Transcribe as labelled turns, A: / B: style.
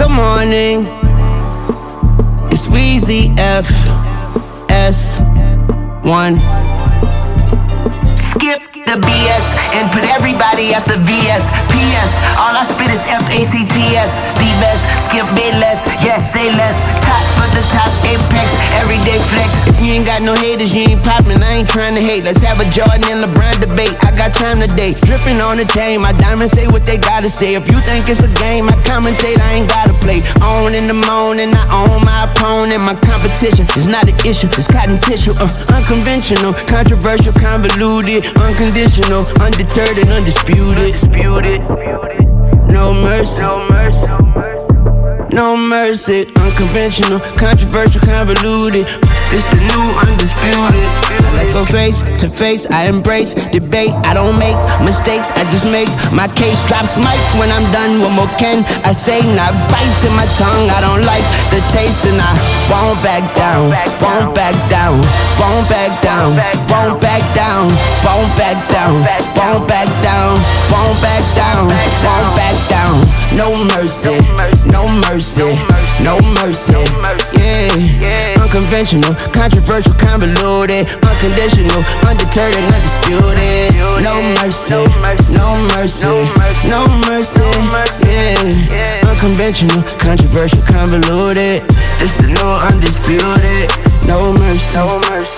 A: Good morning. It's Weezy FS1.
B: Skip the BS and put everybody after VS. PS, all I spit is FACTS. The best, skip bit less, yes, say less. Top of the top, apex, everyday flex.
A: If you ain't got no haters, you ain't poppin', I ain't tryna hate. Let's have a Jordan and LeBron debate. I got time today, drippin' on the chain. My diamonds say what they gotta say. If you think it's a game, I commentate, I ain't gotta play. On in the morning, I own my opponent. My competition is not an issue, it's cotton tissue. Unconventional, controversial, convoluted, unconditional, undeterred and undisputed. No mercy, no mercy. Unconventional, controversial, convoluted. It's the new undisputed. Let's go face to face. I embrace debate. I don't make mistakes. I just make my case. Drops mic when I'm done. What more can I say? Not bite to my tongue. I don't like the taste and I won't back down. Won't back down. Won't back down. Won't back down. Won't back down. Won't back down. Won't back down. Won't back down. No mercy. No mercy. No mercy. Yeah. Unconventional, controversial, convoluted, unconditional, undeterred and undisputed. No mercy, no mercy, no mercy. Yeah. Unconventional, controversial, convoluted. It's the new undisputed. No mercy, no mercy.